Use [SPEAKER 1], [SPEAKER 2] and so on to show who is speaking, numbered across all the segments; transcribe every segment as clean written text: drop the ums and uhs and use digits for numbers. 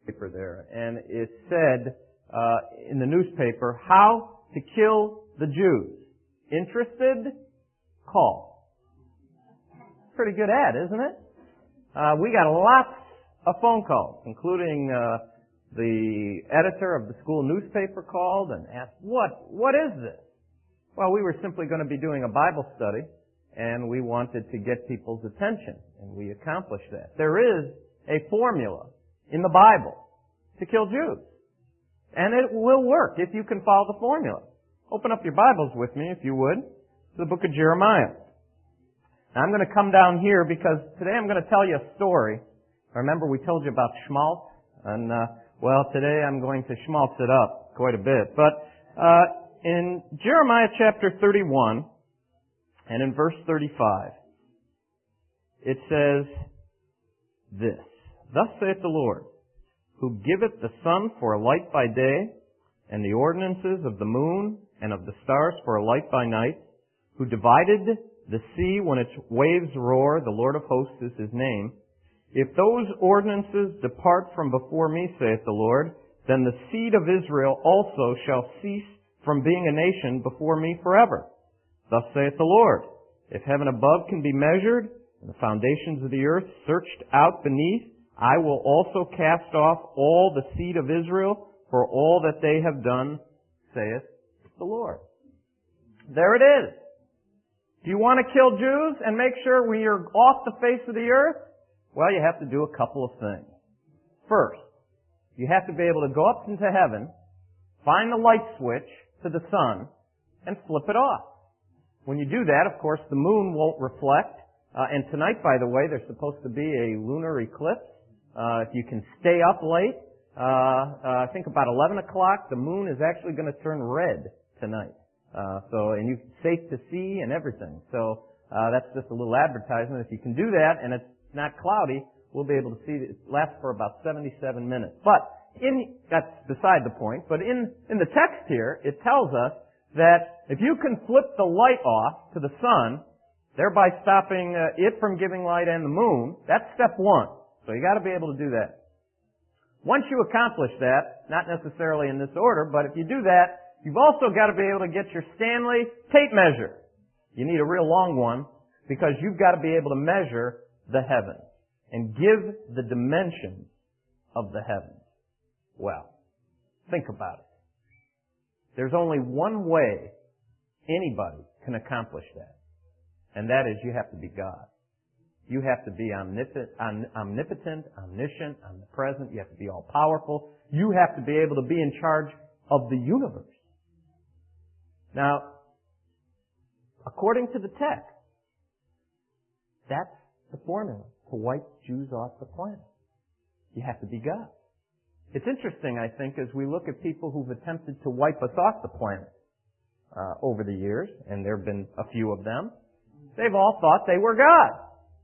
[SPEAKER 1] paper there, and it said in the newspaper, "How to Kill the Jews. Interested? Call." Pretty good ad, isn't it? We got lots of phone calls, including the editor of the school newspaper called and asked, what is this? Well, we were simply going to be doing a Bible study, and we wanted to get people's attention, and we accomplished that. There is a formula in the Bible to kill Jews, and it will work if you can follow the formula. Open up your Bibles with me, if you would, to the book of Jeremiah. Now, I'm going to come down here because today I'm going to tell you a story. Remember, we told you about schmaltz, and well, today I'm going to schmaltz it up quite a bit. But in Jeremiah chapter 31 and in verse 35, it says this, "Thus saith the Lord, who giveth the sun for a light by day, and the ordinances of the moon and of the stars for a light by night, who divided the sea when its waves roar, the Lord of hosts is his name. If those ordinances depart from before me, saith the Lord, then the seed of Israel also shall cease from being a nation before me forever. Thus saith the Lord, if heaven above can be measured, and the foundations of the earth searched out beneath, I will also cast off all the seed of Israel for all that they have done, saith the Lord." There it is. Do you want to kill Jews and make sure we are off the face of the earth? Well, you have to do a couple of things. First, you have to be able to go up into heaven, find the light switch to the sun, and flip it off. When you do that, of course, the moon won't reflect. And tonight, by the way, there's supposed to be a lunar eclipse. If you can stay up late, I think about 11 o'clock, the moon is actually going to turn red tonight. And it's safe to see and everything. So that's just a little advertisement. If you can do that and it's not cloudy, we'll be able to see it lasts for about 77 minutes. But that's beside the point. But in the text here, it tells us that if you can flip the light off to the sun, thereby stopping it from giving light and the moon, that's step one. So you got to be able to do that. Once you accomplish that, not necessarily in this order, but if you do that, you've also got to be able to get your Stanley tape measure. You need a real long one because you've got to be able to measure the heavens and give the dimensions of the heavens. Well, think about it. There's only one way anybody can accomplish that, and that is you have to be God. You have to be omnipotent, omniscient, omnipresent. You have to be all-powerful. You have to be able to be in charge of the universe. Now, according to the text, that's the formula to wipe Jews off the planet. You have to be God. It's interesting, I think, as we look at people who've attempted to wipe us off the planet over the years, and there have been a few of them, they've all thought they were God.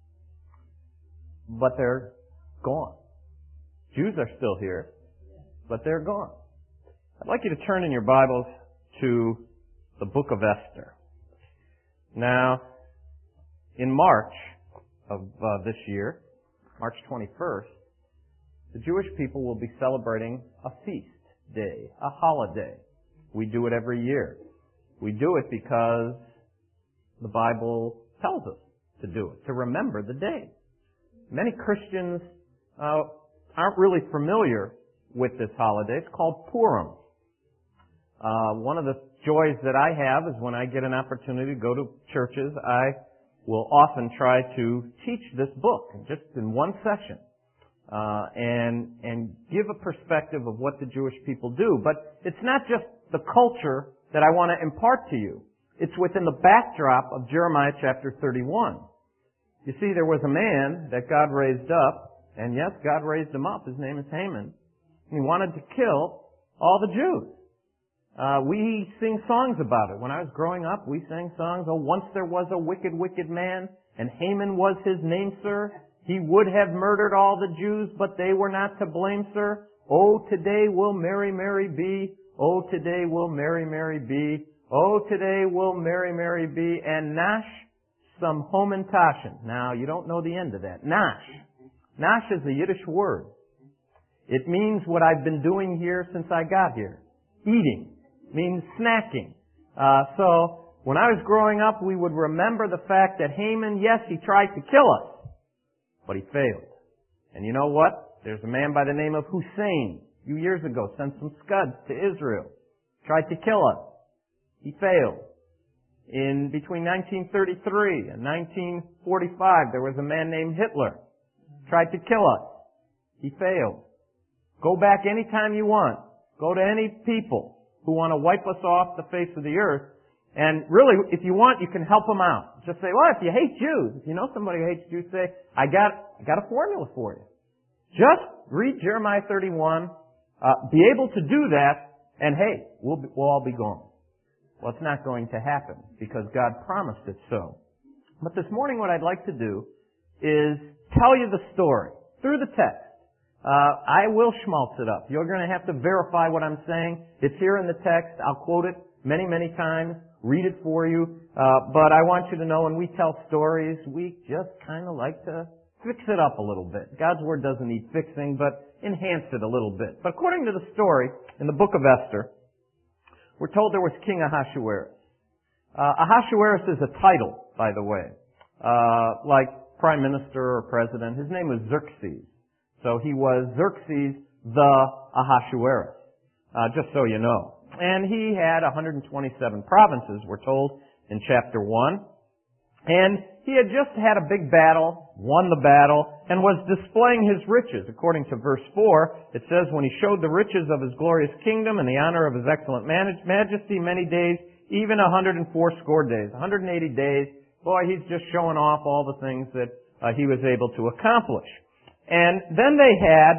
[SPEAKER 1] But they're gone. Jews are still here, but they're gone. I'd like you to turn in your Bibles to the book of Esther. Now, in March of this year, March 21st, the Jewish people will be celebrating a feast day, a holiday. We do it every year. We do it because the Bible tells us to do it, to remember the day. Many Christians aren't really familiar with this holiday. It's called Purim. One of the joys that I have is when I get an opportunity to go to churches, I will often try to teach this book just in one session and give a perspective of what the Jewish people do. But it's not just the culture that I want to impart to you. It's within the backdrop of Jeremiah chapter 31. You see, there was a man that God raised up, and yes, God raised him up. His name is Haman. And he wanted to kill all the Jews. We sing songs about it. When I was growing up, we sang songs, "Oh, once there was a wicked, wicked man, and Haman was his name, sir. He would have murdered all the Jews, but they were not to blame, sir. Oh, today will Mary, Mary be. Oh, today will Mary, Mary be. Oh, today will Mary, Mary be. And Nash, some Homentashen." Now, you don't know the end of that. Nash. Nash is a Yiddish word. It means what I've been doing here since I got here. Eating means snacking. So when I was growing up, we would remember the fact that Haman, yes, he tried to kill us, but he failed. And you know what? There's a man by the name of Hussein, a few years ago, sent some scuds to Israel, tried to kill us. He failed. In between 1933 and 1945, there was a man named Hitler, tried to kill us. He failed. Go back anytime you want. Go to any people who want to wipe us off the face of the earth. And really, if you want, you can help them out. Just say, well, if you hate Jews, if you know somebody who hates Jews, say, I got a formula for you. Just read Jeremiah 31, be able to do that, and hey, we'll all be gone. Well, it's not going to happen because God promised it so. But this morning what I'd like to do is tell you the story through the text. I will schmaltz it up. You're going to have to verify what I'm saying. It's here in the text. I'll quote it many, many times, read it for you. But I want you to know when we tell stories, we just kind of like to fix it up a little bit. God's Word doesn't need fixing, but enhance it a little bit. But according to the story in the book of Esther, we're told there was King Ahasuerus. Ahasuerus is a title, by the way, like prime minister or president. His name was Xerxes. So he was Xerxes the Ahasuerus, just so you know. And he had 127 provinces, we're told, in chapter 1. And he had just had a big battle, won the battle, and was displaying his riches. According to verse 4, it says, when he showed the riches of his glorious kingdom and the honor of his excellent majesty many days, even 180 days. 180 days, boy, he's just showing off all the things that he was able to accomplish. And then they had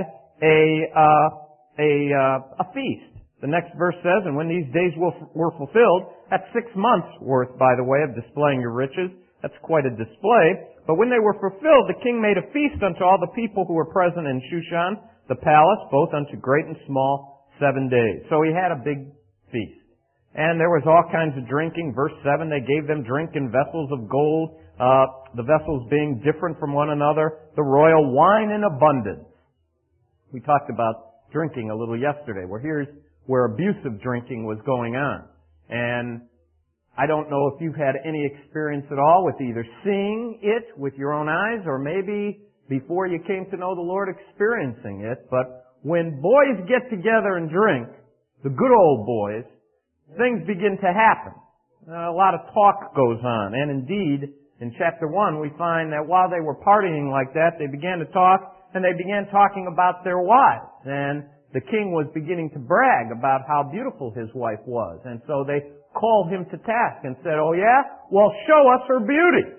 [SPEAKER 1] a feast. The next verse says, and when these days were fulfilled, that's 6 months worth, by the way, of displaying your riches. That's quite a display. But when they were fulfilled, the king made a feast unto all the people who were present in Shushan, the palace, both unto great and small, 7 days. So he had a big feast. And there was all kinds of drinking. Verse 7, they gave them drink in vessels of gold, the vessels being different from one another, the royal wine in abundance. We talked about drinking a little yesterday, here's where abusive drinking was going on. And I don't know if you've had any experience at all with either seeing it with your own eyes or maybe before you came to know the Lord experiencing it, but when boys get together and drink, the good old boys, things begin to happen. A lot of talk goes on. And indeed, in chapter 1, we find that while they were partying like that, they began to talk, and they began talking about their wives. And the king was beginning to brag about how beautiful his wife was. And so they called him to task and said, oh yeah? Well, show us her beauty.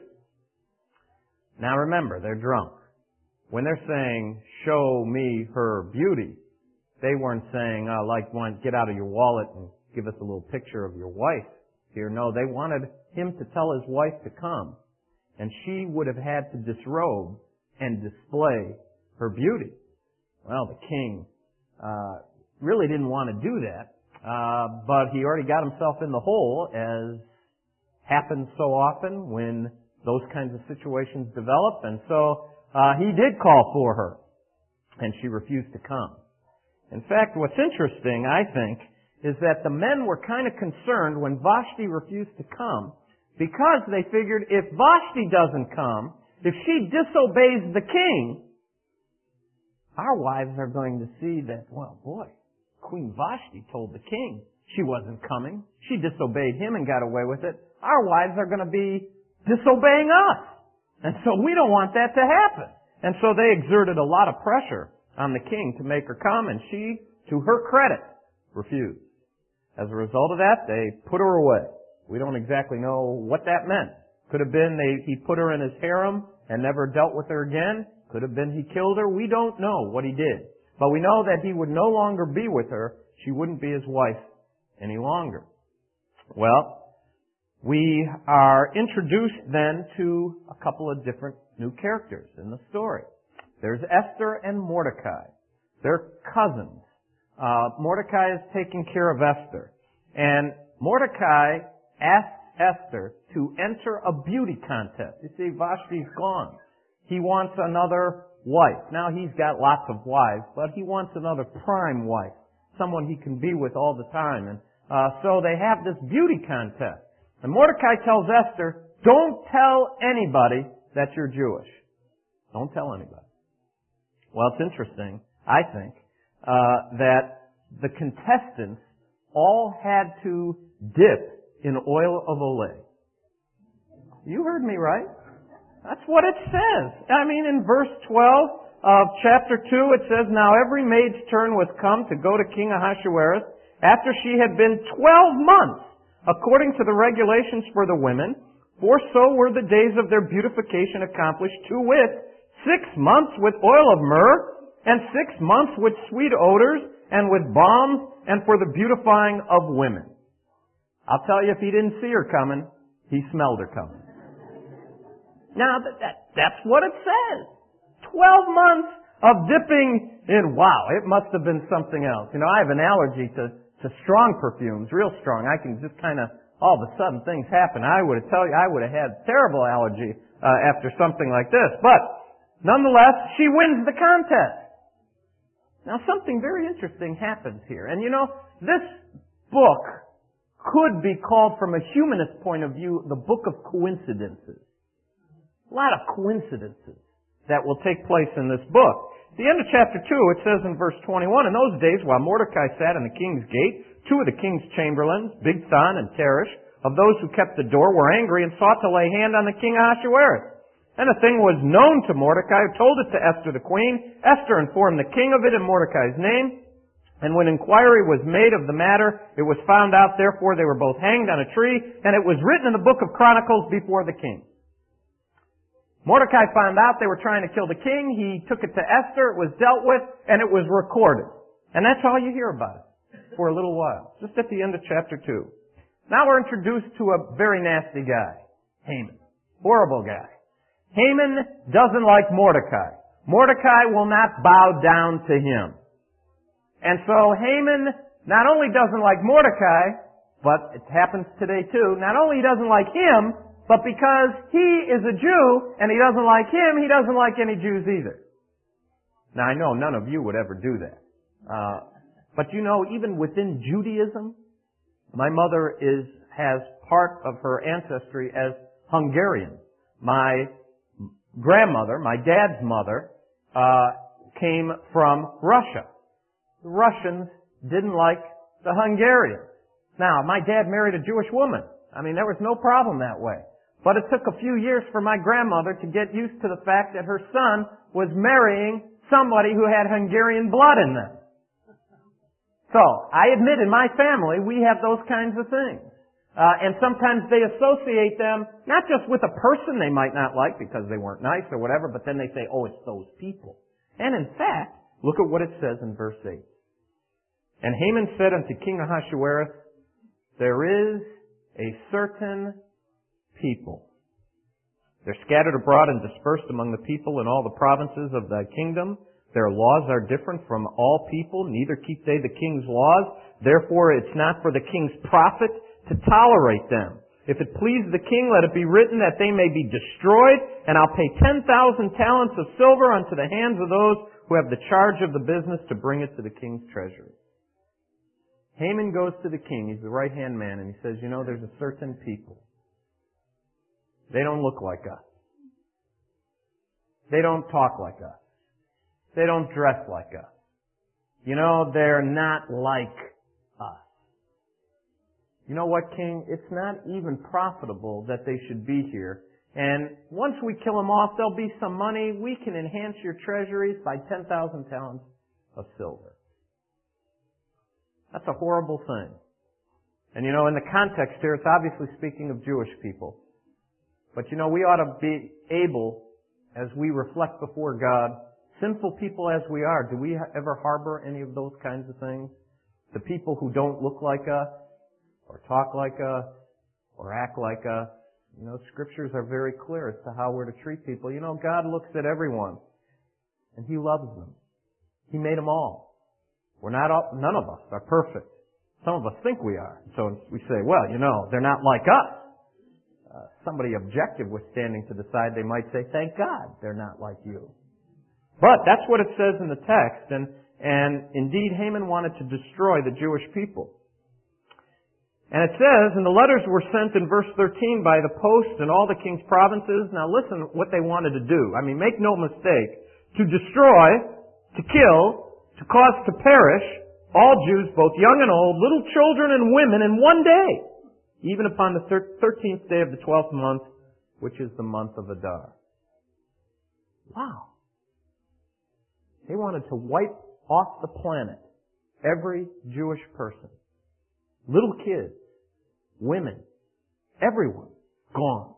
[SPEAKER 1] Now remember, they're drunk. When they're saying, show me her beauty, they weren't saying, get out of your wallet and give us a little picture of your wife here. No, they wanted him to tell his wife to come. And she would have had to disrobe and display her beauty. Well, the king really didn't want to do that, but he already got himself in the hole, as happens so often when those kinds of situations develop. And so he did call for her, and she refused to come. In fact, what's interesting, I think, is that the men were kind of concerned when Vashti refused to come, because they figured if Vashti doesn't come, if she disobeys the king, our wives are going to see that, well, boy, Queen Vashti told the king she wasn't coming. She disobeyed him and got away with it. Our wives are going to be disobeying us. And so we don't want that to happen. And so they exerted a lot of pressure on the king to make her come, and she, to her credit, refused. As a result of that, they put her away. We don't exactly know what that meant. Could have been he put her in his harem and never dealt with her again. Could have been he killed her. We don't know what he did. But we know that he would no longer be with her. She wouldn't be his wife any longer. Well, we are introduced then to a couple of different new characters in the story. There's Esther and Mordecai. They're cousins. Mordecai is taking care of Esther. And Mordecai asks Esther to enter a beauty contest. You see, Vashti's gone. He wants another wife. Now he's got lots of wives, but he wants another prime wife, someone he can be with all the time. And so they have this beauty contest. And Mordecai tells Esther, don't tell anybody that you're Jewish. Don't tell anybody. Well, it's interesting, I think, that the contestants all had to dip in oil of Olay. You heard me right. That's what it says. I mean, in verse 12 of chapter 2, it says, now every maid's turn was come to go to King Ahasuerus after she had been 12 months, according to the regulations for the women, for so were the days of their beautification accomplished, to wit, 6 months with oil of myrrh, and 6 months with sweet odors, and with balms, and for the beautifying of women. I'll tell you, if he didn't see her coming, he smelled her coming. Now, that's what it says. 12 months of dipping in, wow, it must have been something else. You know, I have an allergy to strong perfumes, real strong. I can just kind of, all of a sudden things happen. I would have had terrible allergy after something like this. But, nonetheless, she wins the contest. Now, something very interesting happens here. And you know, this book could be called, from a humanist point of view, the book of coincidences. A lot of coincidences that will take place in this book. At the end of chapter 2, it says in verse 21, in those days, while Mordecai sat in the king's gate, 2 of the king's chamberlains, Bigthan and Teresh, of those who kept the door, were angry and sought to lay hand on the king Ahasuerus. And the thing was known to Mordecai, who told it to Esther the queen. Esther informed the king of it in Mordecai's name. And when inquiry was made of the matter, it was found out, therefore they were both hanged on a tree, and it was written in the book of Chronicles before the king. Mordecai found out they were trying to kill the king. He took it to Esther. It was dealt with, and it was recorded. And that's all you hear about it for a little while, just at the end of chapter 2. Now we're introduced to a very nasty guy, Haman. Horrible guy. Haman doesn't like Mordecai. Mordecai will not bow down to him. And so Haman not only doesn't like Mordecai, but it happens today too, not only he doesn't like him, but because he is a Jew and he doesn't like him, he doesn't like any Jews either. Now I know none of you would ever do that. But you know, even within Judaism, my mother has part of her ancestry as Hungarian. My grandmother, my dad's mother, came from Russia. The Russians didn't like the Hungarians. Now, my dad married a Jewish woman. I mean, there was no problem that way. But it took a few years for my grandmother to get used to the fact that her son was marrying somebody who had Hungarian blood in them. So, I admit in my family, we have those kinds of things. And sometimes they associate them, not just with a person they might not like because they weren't nice or whatever, but then they say, oh, it's those people. And in fact, look at what it says in verse 8. And Haman said unto King Ahasuerus, there is a certain people. They're scattered abroad and dispersed among the people in all the provinces of thy kingdom. Their laws are different from all people, neither keep they the king's laws. Therefore it's not for the king's profit to tolerate them. If it please the king, let it be written that they may be destroyed, and I'll pay 10,000 talents of silver unto the hands of those who have the charge of the business to bring it to the king's treasury. Haman goes to the king, he's the right-hand man, and he says, you know, there's a certain people. They don't look like us. They don't talk like us. They don't dress like us. You know, they're not like us. You know what, king? It's not even profitable that they should be here. And once we kill them off, there'll be some money. We can enhance your treasuries by 10,000 talents of silver. That's a horrible thing. And you know, in the context here, it's obviously speaking of Jewish people. But you know, we ought to be able, as we reflect before God, sinful people as we are, do we ever harbor any of those kinds of things? The people who don't look like us, or talk like us, or act like us. You know, scriptures are very clear as to how we're to treat people. You know, God looks at everyone, and He loves them. He made them all. None of us are perfect. Some of us think we are. So we say, well, you know, they're not like us. Somebody objective withstanding to the side, they might say, thank God they're not like you. But that's what it says in the text, and indeed Haman wanted to destroy the Jewish people. And it says, and the letters were sent in verse 13 by the post and all the king's provinces. Now listen what they wanted to do. I mean, make no mistake. To destroy, to kill, to cause to perish all Jews, both young and old, little children and women in one day, even upon the 13th day of the 12th month, which is the month of Adar. Wow. They wanted to wipe off the planet every Jewish person. Little kids, women, everyone, gone.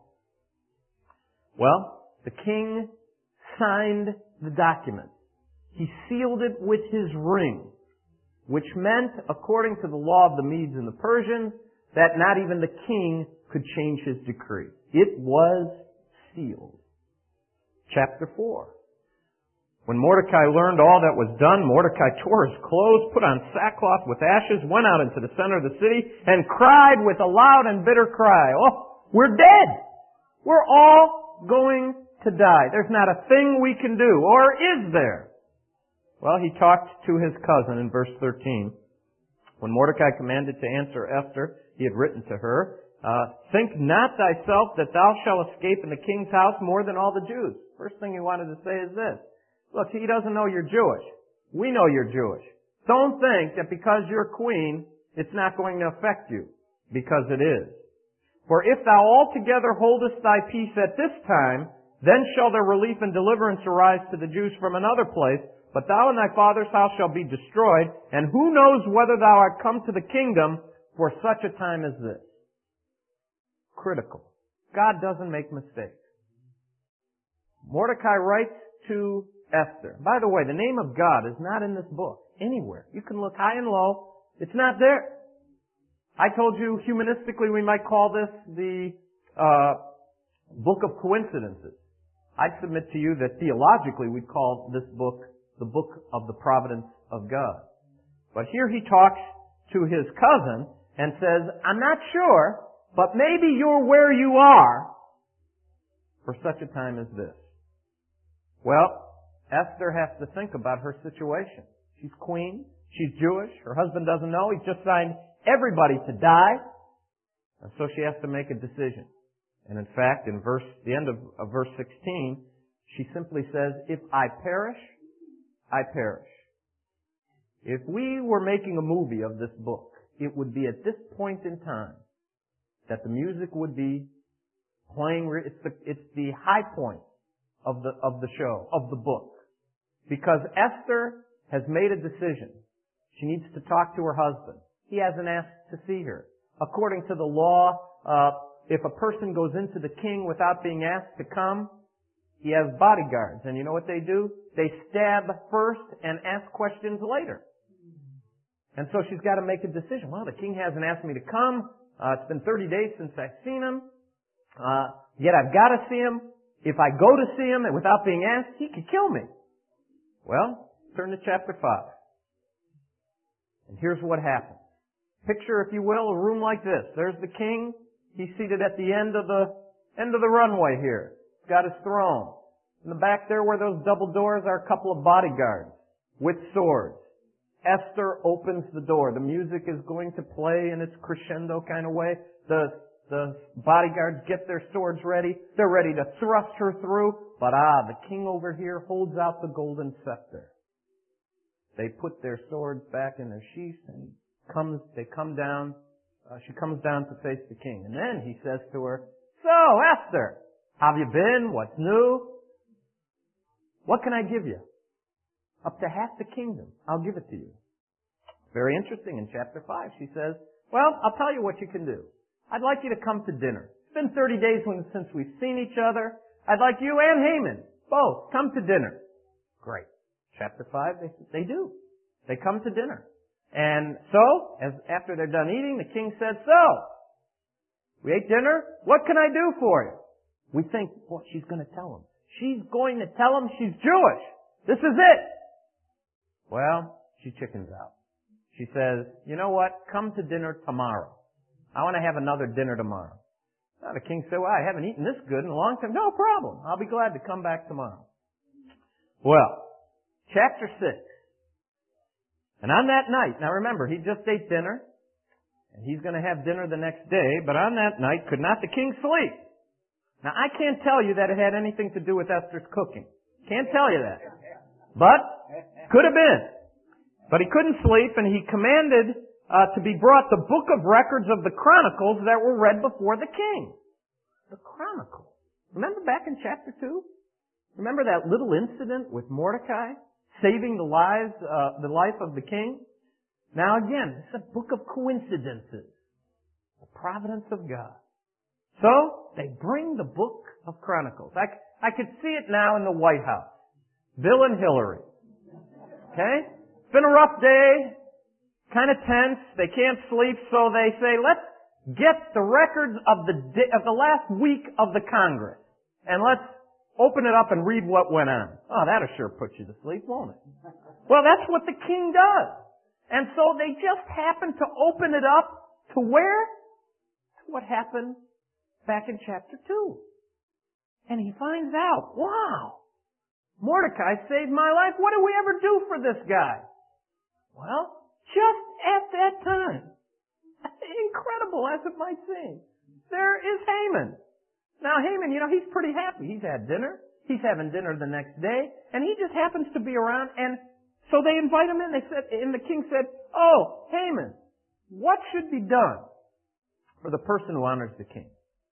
[SPEAKER 1] Well, the king signed the document. He sealed it with his ring, which meant, according to the law of the Medes and the Persians, that not even the king could change his decree. It was sealed. Chapter 4. When Mordecai learned all that was done, Mordecai tore his clothes, put on sackcloth with ashes, went out into the center of the city, and cried with a loud and bitter cry, "Oh, we're dead! We're all going to die. There's not a thing we can do. Or is there?" Well, he talked to his cousin in verse 13. When Mordecai commanded to answer Esther, he had written to her, "Think not thyself that thou shalt escape in the king's house more than all the Jews." First thing he wanted to say is this. Look, he doesn't know you're Jewish. We know you're Jewish. Don't think that because you're queen, it's not going to affect you, because it is. "For if thou altogether holdest thy peace at this time, then shall there relief and deliverance arise to the Jews from another place, but thou and thy father's house shall be destroyed, and who knows whether thou art come to the kingdom for such a time as this." Critical. God doesn't make mistakes. Mordecai writes to Esther. By the way, the name of God is not in this book anywhere. You can look high and low. It's not there. I told you humanistically we might call this the book of coincidences. I'd submit to you that theologically we'd call this book the book of the providence of God. But here he talks to his cousin and says, "I'm not sure, but maybe you're where you are for such a time as this." Well, Esther has to think about her situation. She's queen. She's Jewish. Her husband doesn't know. He's just signed everybody to die. And so she has to make a decision. And in fact, in the end of verse 16, she simply says, "If I perish, I perish." If we were making a movie of this book, it would be at this point in time that the music would be playing. It's the high point of the show, of the book. Because Esther has made a decision. She needs to talk to her husband. He hasn't asked to see her. According to the law, if a person goes into the king without being asked to come, he has bodyguards. And you know what they do? They stab first and ask questions later. And so she's got to make a decision. Well, the king hasn't asked me to come. It's been 30 days since I've seen him. Yet I've got to see him. If I go to see him and without being asked, he could kill me. Well, turn to chapter 5. And here's what happens. Picture, if you will, a room like this. There's the king. He's seated at the end of the runway here. He's got his throne. In the back there where those double doors are a couple of bodyguards with swords. Esther opens the door. The music is going to play in its crescendo kind of way. The bodyguards get their swords ready. They're ready to thrust her through. But the king over here holds out the golden scepter. They put their swords back in their sheaths and they come down. She comes down to face the king. And then he says to her, "So, Esther, how have you been? What's new? What can I give you?" "Up to half the kingdom. I'll give it to you." Very interesting. In chapter 5, she says, "Well, I'll tell you what you can do. I'd like you to come to dinner. It's been 30 days since we've seen each other. I'd like you and Haman, both, come to dinner." Great. Chapter 5, they do. They come to dinner. And so, after they're done eating, the king said, "So, we ate dinner. What can I do for you?" We think, boy, she's going to tell him. She's going to tell him she's Jewish. This is it. Well, she chickens out. She says, "You know what? Come to dinner tomorrow. I want to have another dinner tomorrow." The king said, "Well, I haven't eaten this good in a long time." "No problem. I'll be glad to come back tomorrow." Well, chapter 6. And on that night, now remember, he just ate dinner, and he's going to have dinner the next day, but on that night could not the king sleep. Now I can't tell you that it had anything to do with Esther's cooking. Can't tell you that. But, could have been. But he couldn't sleep, and he commanded to be brought the book of records of the Chronicles that were read before the king. The Chronicles. Remember back in chapter 2? Remember that little incident with Mordecai saving the life of the king? Now again, it's a book of coincidences. The providence of God. So, they bring the book of Chronicles. I could see it now in the White House. Bill and Hillary. Okay? It's been a rough day. Kind of tense. They can't sleep, so they say, let's get the records of the last week of the Congress. And let's open it up and read what went on. Oh, that'll sure put you to sleep, won't it? Well, that's what the king does. And so they just happen to open it up to where? To what happened back in chapter 2. And he finds out, wow, Mordecai saved my life. What did we ever do for this guy? Well, just at that time, incredible as it might seem, there is Haman. Now Haman, he's pretty happy. He's had dinner. He's having dinner the next day, and he just happens to be around, and so they invite him in. And the king said, oh, Haman, what should be done for the person who honors the king?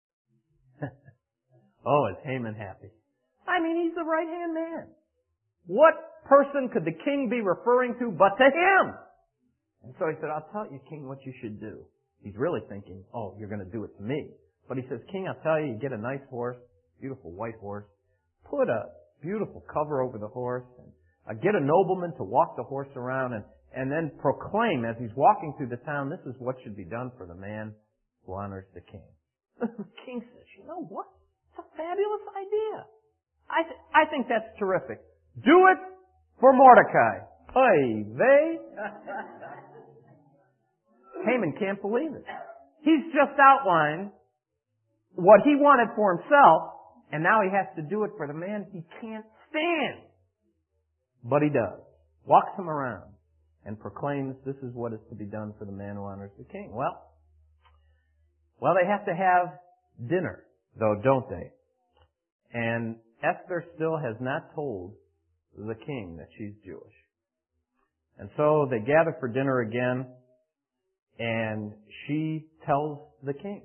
[SPEAKER 1] Oh, is Haman happy? I mean, he's the right-hand man. What person could the king be referring to but to him? And so he said, I'll tell you, king, what you should do. He's really thinking, oh, you're going to do it to me. But he says, king, I'll tell you, you get a nice horse, beautiful white horse, put a beautiful cover over the horse, and get a nobleman to walk the horse around, and then proclaim as he's walking through the town, this is what should be done for the man who honors the king. The king says, you know what? It's a fabulous idea. I think that's terrific. Do it for Mordecai. Oy vey. Haman can't believe it. He's just outlined what he wanted for himself, and now he has to do it for the man he can't stand. But he does. Walks him around and proclaims this is what is to be done for the man who honors the king. Well, they have to have dinner, though, don't they? And Esther still has not told the king that she's Jewish. And so they gather for dinner again, and she tells the king.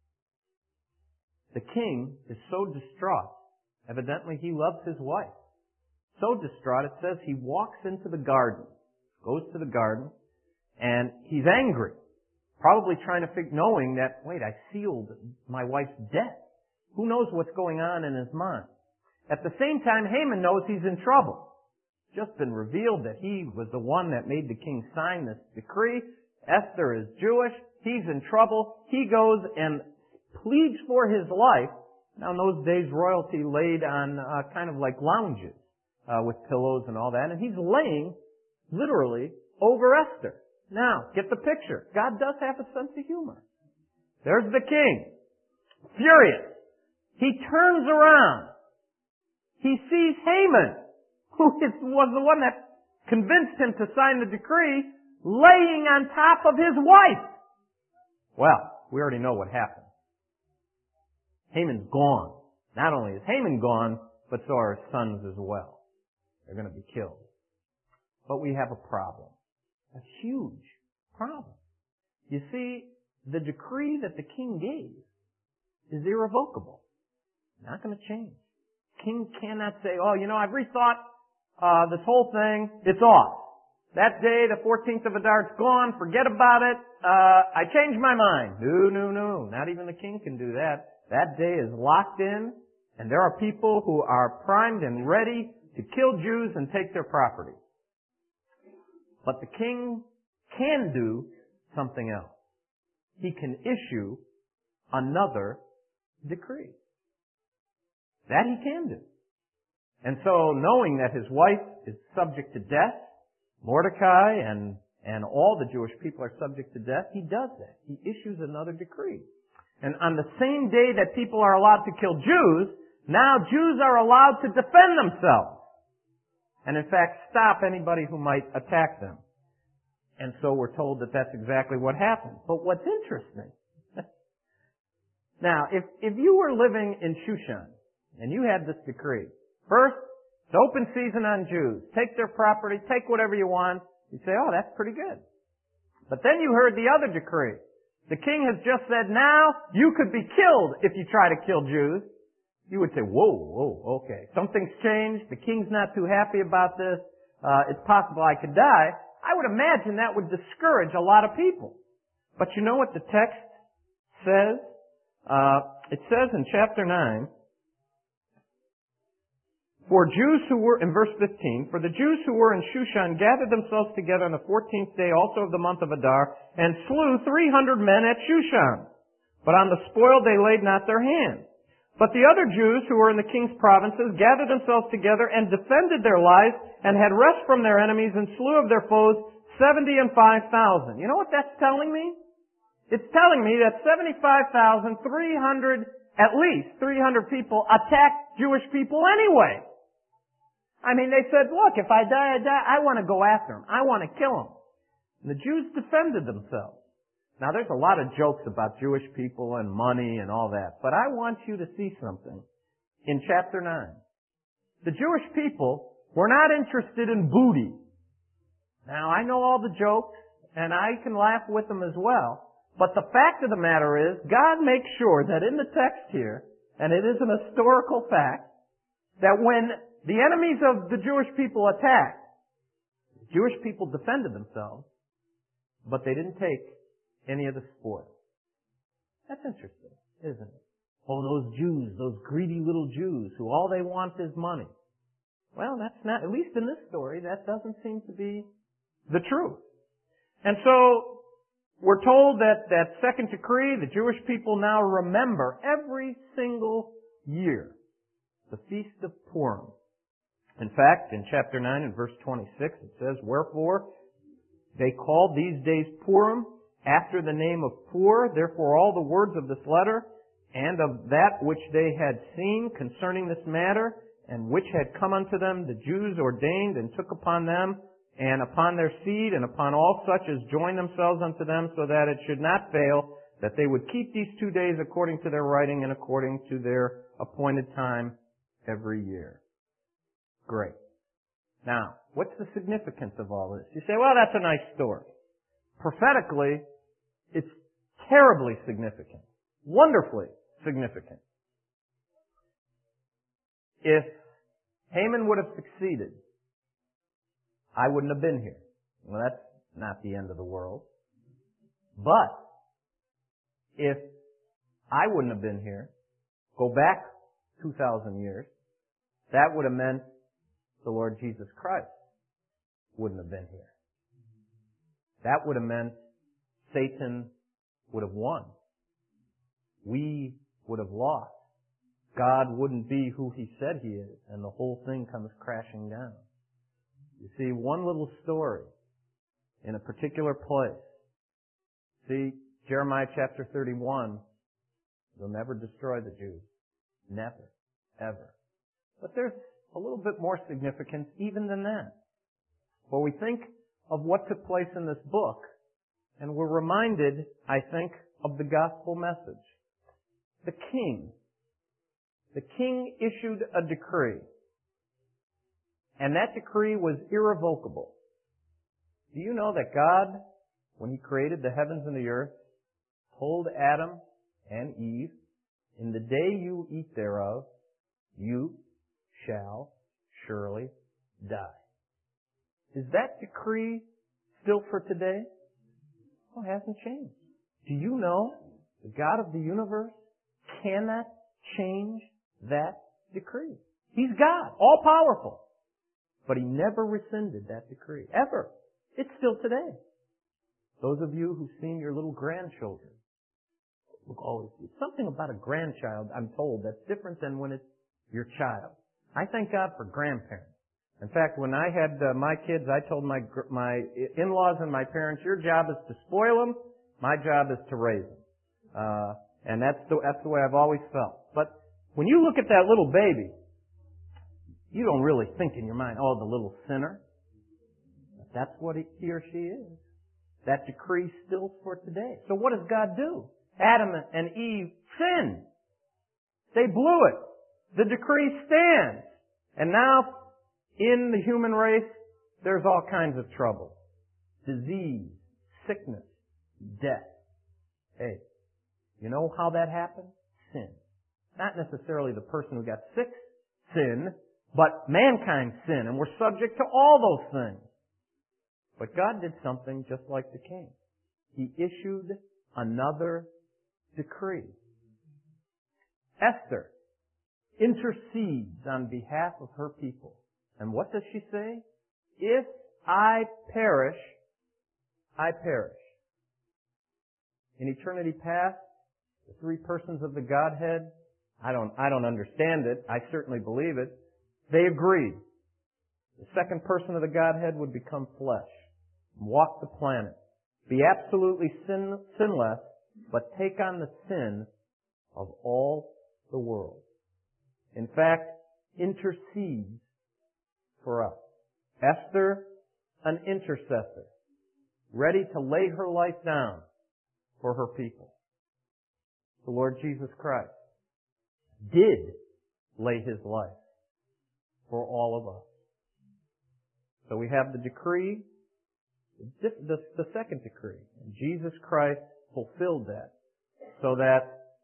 [SPEAKER 1] The king is so distraught. Evidently, he loves his wife. So distraught, it says he walks into the garden, goes to the garden, and he's angry. Probably trying to knowing that, wait, I sealed my wife's death. Who knows what's going on in his mind? At the same time, Haman knows he's in trouble. It's just been revealed that he was the one that made the king sign this decree. Esther is Jewish. He's in trouble. He goes and pleads for his life. Now, in those days, royalty laid on kind of like lounges with pillows and all that. And he's laying, literally, over Esther. Now, get the picture. God does have a sense of humor. There's the king, furious. He turns around. He sees Haman, who was the one that convinced him to sign the decree, laying on top of his wife. Well, we already know what happened. Haman's gone. Not only is Haman gone, but so are his sons as well. They're going to be killed. But we have a problem. A huge problem. You see, the decree that the king gave is irrevocable. Not going to change. King cannot say, oh, I've rethought this whole thing. It's off. That day, the 14th of Adar, it's gone. Forget about it. I changed my mind. No. Not even the king can do that. That day is locked in, and there are people who are primed and ready to kill Jews and take their property. But the king can do something else. He can issue another decree. That he can do. And so, knowing that his wife is subject to death, Mordecai and all the Jewish people are subject to death, he does that. He issues another decree. And on the same day that people are allowed to kill Jews, now Jews are allowed to defend themselves. and in fact stop anybody who might attack them. And so we're told that that's exactly what happened. But what's interesting, now, if you were living in Shushan, and you had this decree, first, it's open season on Jews. Take their property, take whatever you want. You'd say, oh, that's pretty good. But then you heard the other decree. The king has just said, now you could be killed if you try to kill Jews. You would say, whoa, okay. Something's changed. The king's not too happy about this. It's possible I could die. I would imagine that would discourage a lot of people. But you know what the text says? It says in chapter 9, for Jews who were, in verse 15, for the Jews who were in Shushan gathered themselves together on the 14th day also of the month of Adar, and slew 300 men at Shushan. But on the spoil they laid not their hand. But the other Jews who were in the king's provinces gathered themselves together and defended their lives, and had rest from their enemies, and slew of their foes 70 and 5,000. You know what that's telling me? It's telling me that 75,300, at least 300 people attacked Jewish people anyway. I mean, they said, look, if I die, I die. I want to go after him. I want to kill him. And the Jews defended themselves. Now, there's a lot of jokes about Jewish people and money and all that, but I want you to see something in chapter 9. The Jewish people were not interested in booty. Now, I know all the jokes, and I can laugh with them as well, but the fact of the matter is, God makes sure that in the text here, and it is an historical fact, that when the enemies of the Jewish people attacked, the Jewish people defended themselves, but they didn't take any of the spoil. That's interesting, isn't it? Oh, those Jews, those greedy little Jews who all they want is money. Well, that's not, at least in this story, that doesn't seem to be the truth. And so, we're told that second decree, the Jewish people now remember every single year the Feast of Purim. In fact, in chapter 9 and verse 26, it says, wherefore they called these days Purim after the name of Pur. Therefore all the words of this letter and of that which they had seen concerning this matter and which had come unto them, the Jews ordained and took upon them and upon their seed and upon all such as joined themselves unto them, so that it should not fail, that they would keep these 2 days according to their writing and according to their appointed time every year. Great. Now, what's the significance of all this? You say, well, that's a nice story. Prophetically, it's terribly significant. Wonderfully significant. If Haman would have succeeded, I wouldn't have been here. Well, that's not the end of the world. But if I wouldn't have been here, go back 2,000 years, that would have meant the Lord Jesus Christ wouldn't have been here. That would have meant Satan would have won. We would have lost. God wouldn't be who He said He is, and the whole thing comes crashing down. You see, one little story in a particular place. See, Jeremiah chapter 31, you'll never destroy the Jews. Never. Ever. But there's a little bit more significance even than that. For we think of what took place in this book, and we're reminded, I think, of the gospel message. The king issued a decree, and that decree was irrevocable. Do you know that God, when He created the heavens and the earth, told Adam and Eve, in the day you eat thereof, you shall surely die. Is that decree still for today? Well, it hasn't changed. Do you know the God of the universe cannot change that decree? He's God, all powerful. But He never rescinded that decree, ever. It's still today. Those of you who've seen your little grandchildren, look, always, something about a grandchild, I'm told, that's different than when it's your child. I thank God for grandparents. In fact, when I had my kids, I told my in-laws and my parents, your job is to spoil them, my job is to raise them. And that's the way I've always felt. But when you look at that little baby, You don't really think in your mind, oh, the little sinner. But that's what he or she is. That decree still for today. So what does God do? Adam and Eve sinned. They blew it. The decree stands. And now, in the human race, there's all kinds of trouble. Disease, sickness, death. Hey, you know how that happened? Sin. Not necessarily the person who got sick, sin, but mankind sin, and we're subject to all those things. But God did something just like the king. He issued another decree. Esther intercedes on behalf of her people. And what does she say? If I perish, I perish. In eternity past, the three persons of the Godhead, I don't understand it. I certainly believe it. They agreed. The second person of the Godhead would become flesh, walk the planet, be absolutely sinless, but take on the sin of all the world. In fact, intercedes for us. Esther, an intercessor, ready to lay her life down for her people. The Lord Jesus Christ did lay His life for all of us. So we have the decree, the second decree. And Jesus Christ fulfilled that so that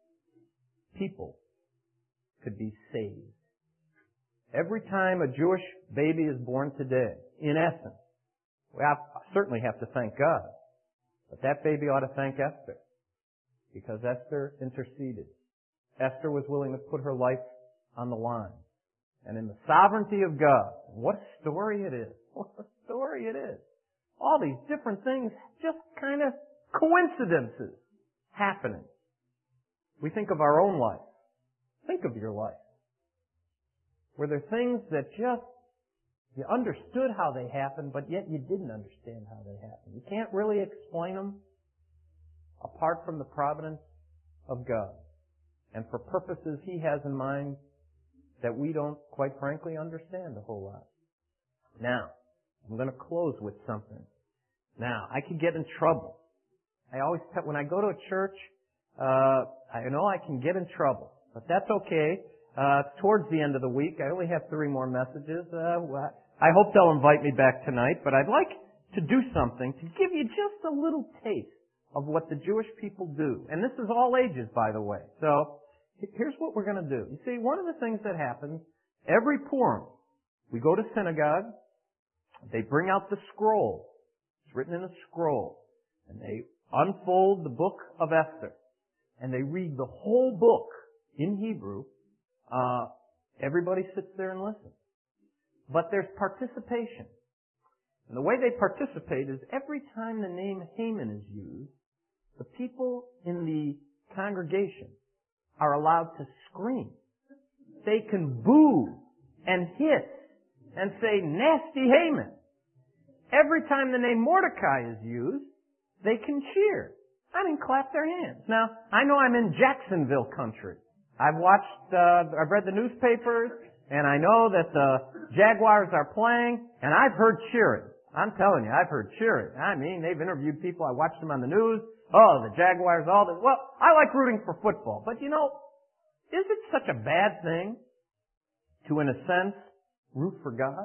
[SPEAKER 1] people could be saved. Every time a Jewish baby is born today, in essence, we certainly have to thank God. But that baby ought to thank Esther, because Esther interceded. Esther was willing to put her life on the line. And in the sovereignty of God, what a story it is. What a story it is. All these different things, just kind of coincidences happening. We think of our own life. Think of your life. Were there things that just, you understood how they happened, but yet you didn't understand how they happened? You can't really explain them apart from the providence of God and for purposes He has in mind that we don't, quite frankly, understand a whole lot. Now, I'm going to close with something. Now, I could get in trouble. I always tell, when I go to a church, I know I can get in trouble, but that's okay. Towards the end of the week, I only have 3 more messages. I hope they'll invite me back tonight, but I'd like to do something to give you just a little taste of what the Jewish people do. And this is all ages, by the way. So, here's what we're going to do. You see, one of the things that happens, every Purim, we go to synagogue, they bring out the scroll. It's written in a scroll. And they unfold the book of Esther. And they read the whole book in Hebrew. Everybody sits there and listens. But there's participation. And the way they participate is every time the name Haman is used, the people in the congregation are allowed to scream. They can boo and hiss and say, nasty Haman. Every time the name Mordecai is used, they can cheer. I mean, clap their hands. Now, I know I'm in Jacksonville country. I've read the newspapers, and I know that the Jaguars are playing, and I've heard cheering. I'm telling you, I've heard cheering. I mean, they've interviewed people. I watched them on the news. Oh, the Jaguars, all this. Well, I like rooting for football. But you know, is it such a bad thing to, in a sense, root for God?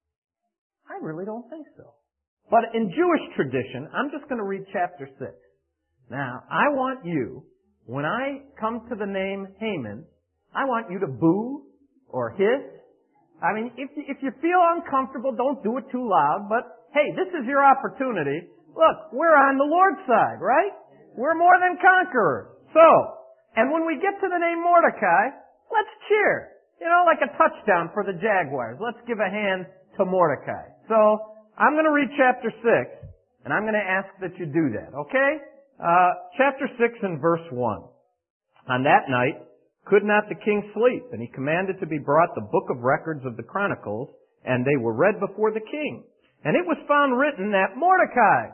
[SPEAKER 1] I really don't think so. But in Jewish tradition, I'm just going to read chapter 6. Now, I want you, when I come to the name Haman, I want you to boo or hiss. I mean, if you feel uncomfortable, don't do it too loud, but hey, this is your opportunity. Look, we're on the Lord's side, right? We're more than conquerors. So, and when we get to the name Mordecai, let's cheer. You know, like a touchdown for the Jaguars. Let's give a hand to Mordecai. So, I'm going to read chapter 6, and I'm going to ask that you do that, okay? Chapter 6 and verse 1. On that night, could not the king sleep, and he commanded to be brought the book of records of the Chronicles, and they were read before the king. And it was found written that Mordecai...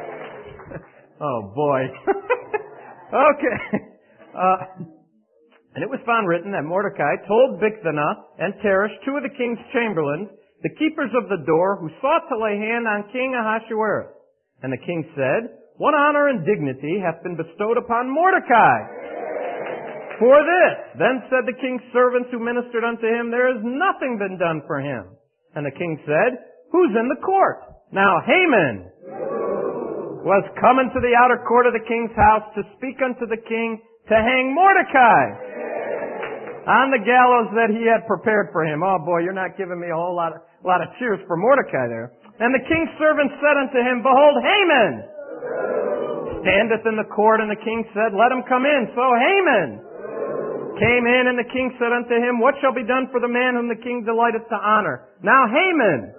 [SPEAKER 1] Oh, boy. Okay. And it was found written that Mordecai told Bigthana and Teresh, two of the king's chamberlains, the keepers of the door, who sought to lay hand on King Ahasuerus. And the king said, "What honor and dignity hath been bestowed upon Mordecai for this?" Then said the king's servants who ministered unto him, "There has nothing been done for him." And the king said, "Who's in the court?" Now Haman was come into the outer court of the king's house to speak unto the king to hang Mordecai on the gallows that he had prepared for him. Oh boy, you're not giving me a whole lot of cheers for Mordecai there. And the king's servant said unto him, "Behold, Haman standeth in the court." And the king said, "Let him come in." So Haman came in, and the king said unto him, "What shall be done for the man whom the king delighteth to honor?" Now Haman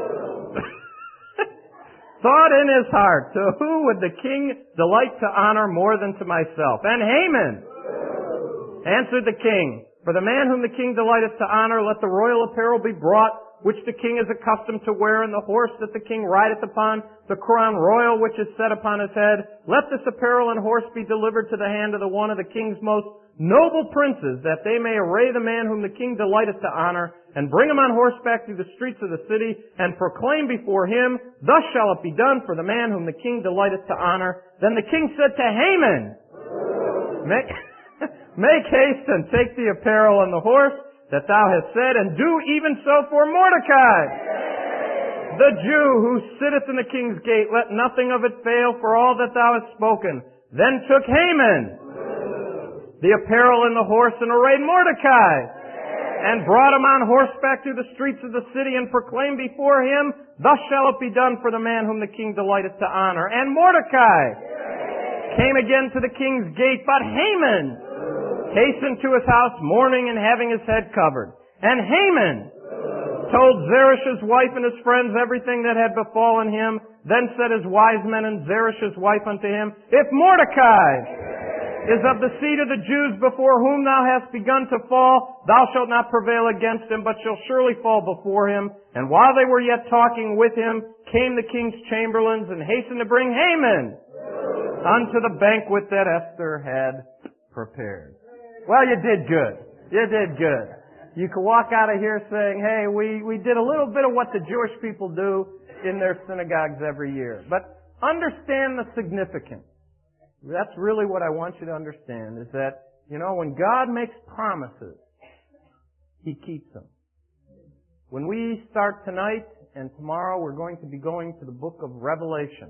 [SPEAKER 1] thought in his heart, "To who would the king delight to honor more than to myself?" And Haman answered the king, "For the man whom the king delighteth to honor, let the royal apparel be brought, which the king is accustomed to wear, and the horse that the king rideth upon, the crown royal which is set upon his head. Let this apparel and horse be delivered to the hand of the one of the king's most noble princes, that they may array the man whom the king delighteth to honor, and bring him on horseback through the streets of the city, and proclaim before him, Thus shall it be done for the man whom the king delighteth to honor." Then the king said to Haman, Make haste and take the apparel and the horse that thou hast said, and do even so for Mordecai, the Jew who sitteth in the king's gate. Let nothing of it fail for all that thou hast spoken. Then took Haman the apparel and the horse, and arrayed Mordecai, and brought him on horseback through the streets of the city, and proclaimed before him, Thus shall it be done for the man whom the king delighteth to honor. And Mordecai came again to the king's gate, but Haman hastened to his house, mourning and having his head covered. And Haman told Zeresh's wife and his friends everything that had befallen him. Then said his wise men and Zeresh's wife unto him, "If Mordecai is of the seed of the Jews before whom thou hast begun to fall, thou shalt not prevail against him, but shall surely fall before him." And while they were yet talking with him, came the king's chamberlains, and hastened to bring Haman unto the banquet that Esther had prepared. Well, you did good. You did good. You can walk out of here saying, "Hey, we did a little bit of what the Jewish people do in their synagogues every year." But understand the significance. That's really what I want you to understand, is that, when God makes promises, He keeps them. When we start tonight and tomorrow, we're going to be going to the book of Revelation.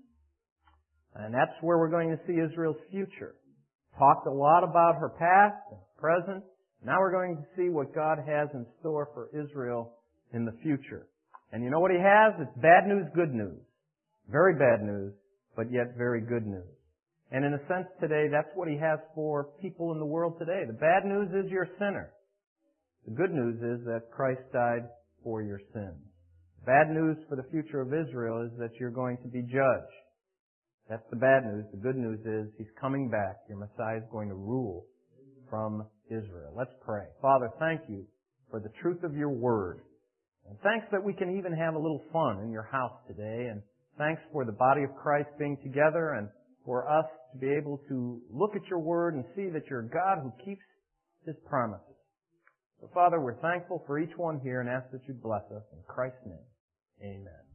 [SPEAKER 1] And that's where we're going to see Israel's future. Talked a lot about her past and present. Now we're going to see what God has in store for Israel in the future. And you know what He has? It's bad news, good news. Very bad news, but yet very good news. And in a sense today, that's what He has for people in the world today. The bad news is you're a sinner. The good news is that Christ died for your sins. The bad news for the future of Israel is that you're going to be judged. That's the bad news. The good news is He's coming back. Your Messiah is going to rule from Israel. Let's pray. Father, thank You for the truth of Your Word. And thanks that we can even have a little fun in Your house today. And thanks for the body of Christ being together, and for us to be able to look at Your Word and see that You're a God who keeps His promises. So Father, we're thankful for each one here and ask that You bless us. In Christ's name, amen.